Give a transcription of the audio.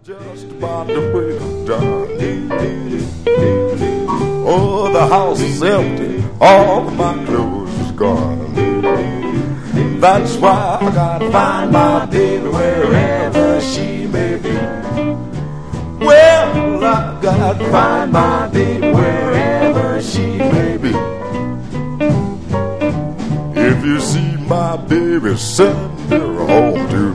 Just about to break down. Oh, the house is empty, all my clothes is gone. That's why I gotta find my baby wherever she may be. Well, I gotta find my baby wherever she may be. If you see my baby, send her home to